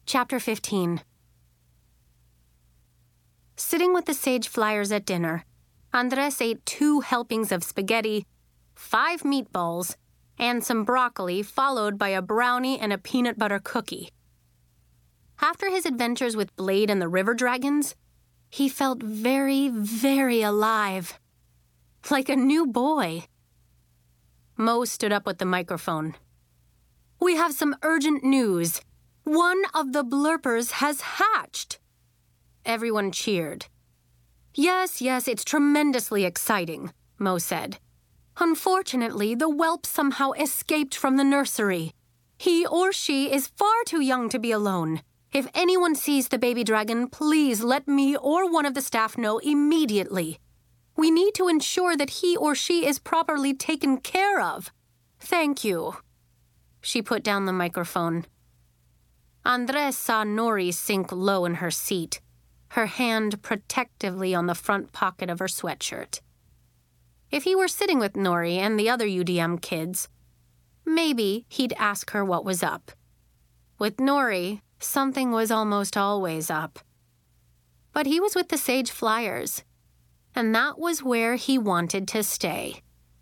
Chapter 15. Sitting with the Sage Flyers at dinner, Andres ate 2 helpings of spaghetti, 5 meatballs, and some broccoli, followed by a brownie and a peanut butter cookie. After his adventures with Blade and the river dragons, he felt very, very alive. Like a new boy. Mo stood up with the microphone. "We have some urgent news. One of the blurpers has hatched." Everyone cheered. Yes, it's tremendously exciting," Mo said. "Unfortunately, the whelp somehow escaped from the nursery. He or she is far too young to be alone. If anyone sees the baby dragon, please let me or one of the staff know immediately. We need to ensure that he or she is properly taken care of. Thank you." She put down the microphone. Andres saw Nori sink low in her seat, her hand protectively on the front pocket of her sweatshirt. If he were sitting with Nori and the other UDM kids, maybe he'd ask her what was up. With Nori, something was almost always up. But he was with the Sage Flyers, and that was where he wanted to stay.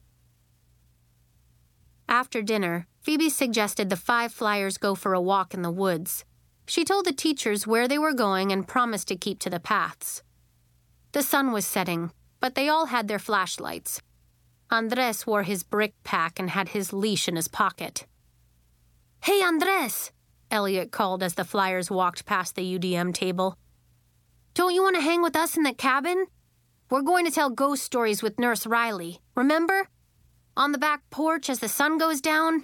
After dinner, Phoebe suggested the 5 Flyers go for a walk in the woods. She told the teachers where they were going and promised to keep to the paths. The sun was setting, but they all had their flashlights. Andres wore his brick pack and had his leash in his pocket. "Hey, Andres," Elliot called as the Flyers walked past the UDM table. "Don't you want to hang with us in the cabin? We're going to tell ghost stories with Nurse Riley, remember? On the back porch as the sun goes down."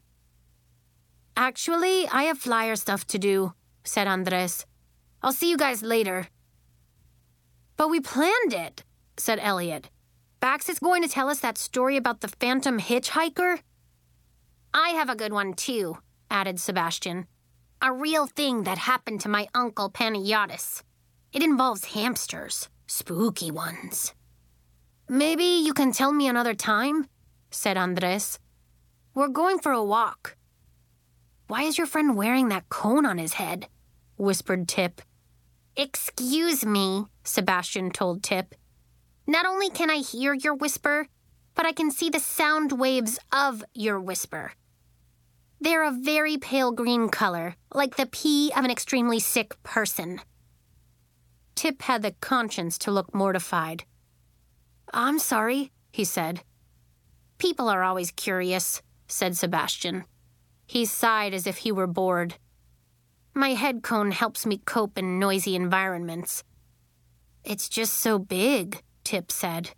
"Actually, I have Flyer stuff to do," said Andres. "I'll see you guys later." "But we planned it," said Elliot. "Bax is going to tell us that story about the phantom hitchhiker." "I have a good one, too," added Sebastian. "A real thing that happened to my uncle Panagiotis. It involves hamsters, spooky ones." "Maybe you can tell me another time," said Andres. "We're going for a walk." "Why is your friend wearing that cone on his head?" whispered Tip. "Excuse me," Sebastian told Tip. "Not only can I hear your whisper, but I can see the sound waves of your whisper. They're a very pale green color, like the pee of an extremely sick person." Tip had the conscience to look mortified. "I'm sorry," he said. "People are always curious," said Sebastian. He sighed as if he were bored. "My head cone helps me cope in noisy environments." "It's just so big," Tip said.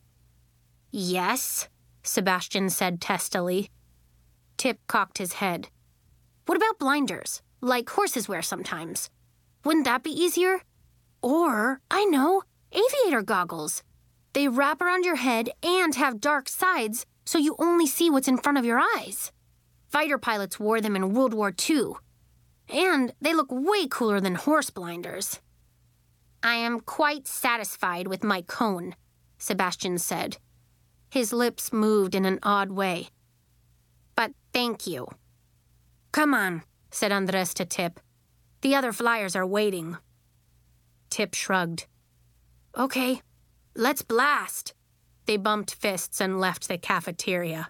"Yes," Sebastian said testily. Tip cocked his head. "What about blinders, like horses wear sometimes? Wouldn't that be easier? Or, I know, aviator goggles. They wrap around your head and have dark sides so you only see what's in front of your eyes. Fighter pilots wore them in World War II. And they look way cooler than horse blinders." "I am quite satisfied with my cone," Sebastian said. His lips moved in an odd way. "But thank you." "Come on," said Andres to Tip. "The other Flyers are waiting." Tip shrugged. "Okay, let's blast." They bumped fists and left the cafeteria.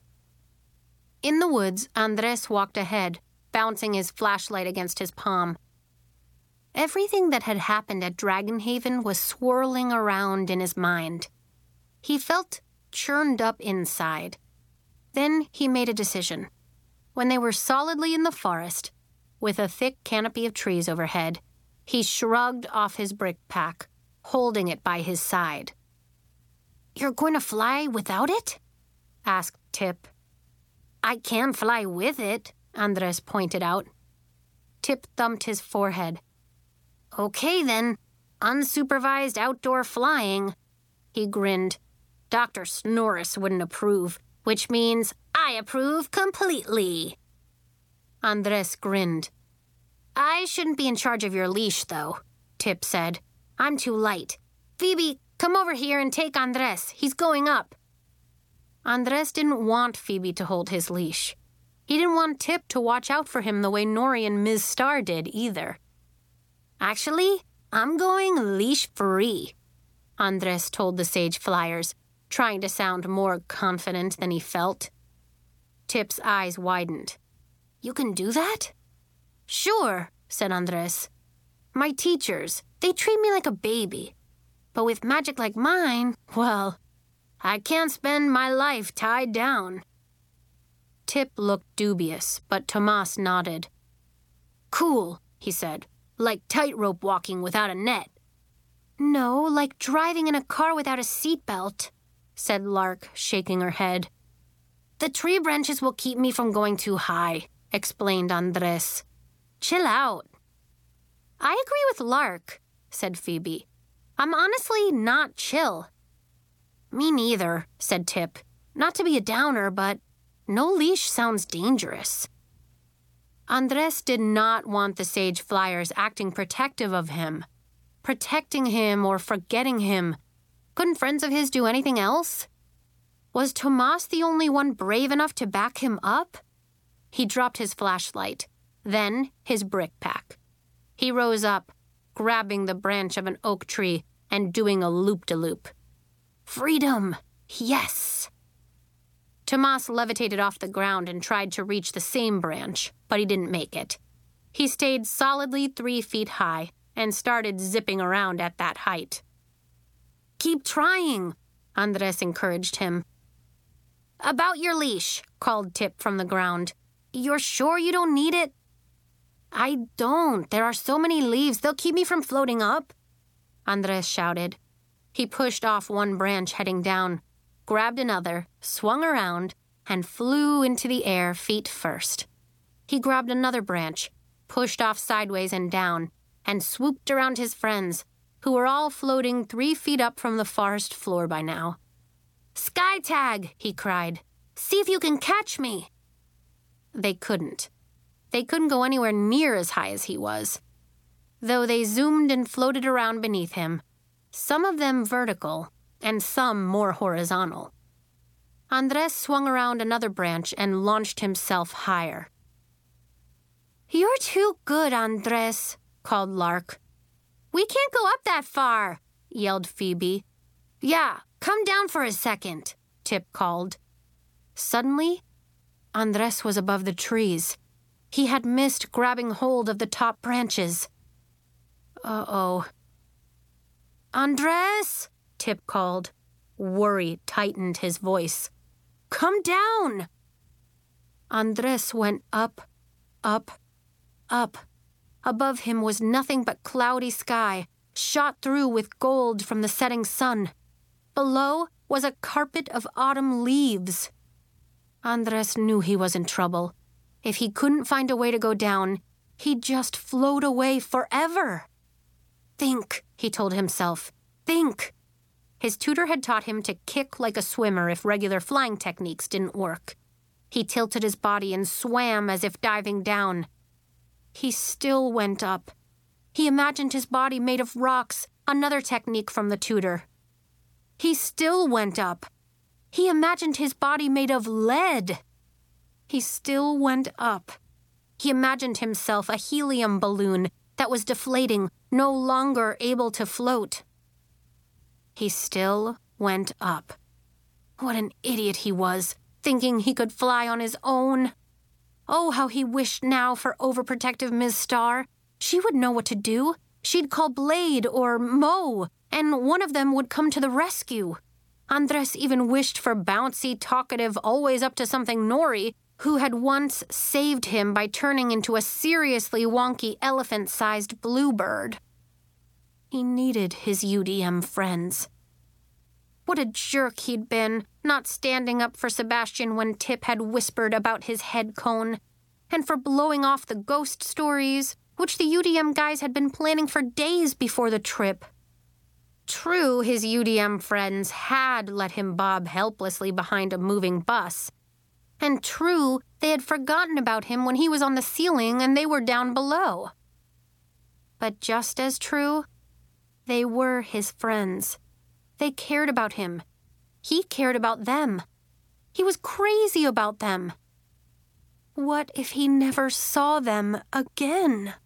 In the woods, Andres walked ahead, bouncing his flashlight against his palm. Everything that had happened at Dragonhaven was swirling around in his mind. He felt churned up inside. Then he made a decision. When they were solidly in the forest, with a thick canopy of trees overhead, he shrugged off his brick pack, holding it by his side. "You're going to fly without it?" asked Tip. "I can fly with it," Andres pointed out. Tip thumped his forehead. "Okay then, unsupervised outdoor flying." He grinned. "Dr. Snorris wouldn't approve, which means I approve completely." Andres grinned. "I shouldn't be in charge of your leash, though," Tip said. "I'm too light. Phoebe, come over here and take Andres. He's going up." Andres didn't want Phoebe to hold his leash. He didn't want Tip to watch out for him the way Nori and Ms. Star did, either. Actually, I'm going leash-free, Andres told the Sage Flyers, trying to sound more confident than he felt. Tip's eyes widened. You can do that? Sure, said Andres. My teachers, they treat me like a baby. But with magic like mine, well, I can't spend my life tied down. Tip looked dubious, but Tomas nodded. Cool, he said, like tightrope walking without a net. No, like driving in a car without a seatbelt, said Lark, shaking her head. The tree branches will keep me from going too high, explained Andres. Chill out. I agree with Lark, said Phoebe. I'm honestly not chill. Me neither, said Tip. Not to be a downer, but no leash sounds dangerous. Andres did not want the Sage Flyers acting protective of him. Protecting him or forgetting him. Couldn't friends of his do anything else? Was Tomas the only one brave enough to back him up? He dropped his flashlight, then his brick pack. He rose up, grabbing the branch of an oak tree and doing a loop-de-loop. Freedom! Yes! Tomas levitated off the ground and tried to reach the same branch, but he didn't make it. He stayed solidly 3 feet high and started zipping around at that height. Keep trying, Andres encouraged him. About your leash, called Tip from the ground. You're sure you don't need it? I don't. There are so many leaves, they'll keep me from floating up, Andres shouted. He pushed off one branch heading down, grabbed another, swung around, and flew into the air feet first. He grabbed another branch, pushed off sideways and down, and swooped around his friends, who were all floating 3 feet up from the forest floor by now. Sky tag, he cried. See if you can catch me. They couldn't. They couldn't go anywhere near as high as he was. Though they zoomed and floated around beneath him, some of them vertical and some more horizontal. Andres swung around another branch and launched himself higher. You're too good, Andres, called Lark. We can't go up that far, yelled Phoebe. Yeah, come down for a second, Tip called. Suddenly, Andres was above the trees. He had missed grabbing hold of the top branches. Uh-oh. Andres, Tip called. Worry tightened his voice. Come down! Andres went up, up, up. Above him was nothing but cloudy sky, shot through with gold from the setting sun. Below was a carpet of autumn leaves. Andres knew he was in trouble. If he couldn't find a way to go down, he'd just float away forever. Think, he told himself. Think. His tutor had taught him to kick like a swimmer if regular flying techniques didn't work. He tilted his body and swam as if diving down. He still went up. He imagined his body made of rocks, another technique from the tutor. He still went up. He imagined his body made of lead. He still went up. He imagined himself a helium balloon that was deflating, no longer able to float. He still went up. What an idiot he was, thinking he could fly on his own. Oh, how he wished now for overprotective Ms. Starr. She would know what to do. She'd call Blade or Mo, and one of them would come to the rescue. Andres even wished for bouncy, talkative, always up to something Nori, who had once saved him by turning into a seriously wonky elephant-sized bluebird. He needed his UDM friends. What a jerk he'd been, not standing up for Sebastian when Tip had whispered about his head cone, and for blowing off the ghost stories, which the UDM guys had been planning for days before the trip. True, his UDM friends had let him bob helplessly behind a moving bus. And true, they had forgotten about him when he was on the ceiling and they were down below. But just as true, they were his friends. They cared about him. He cared about them. He was crazy about them. What if he never saw them again?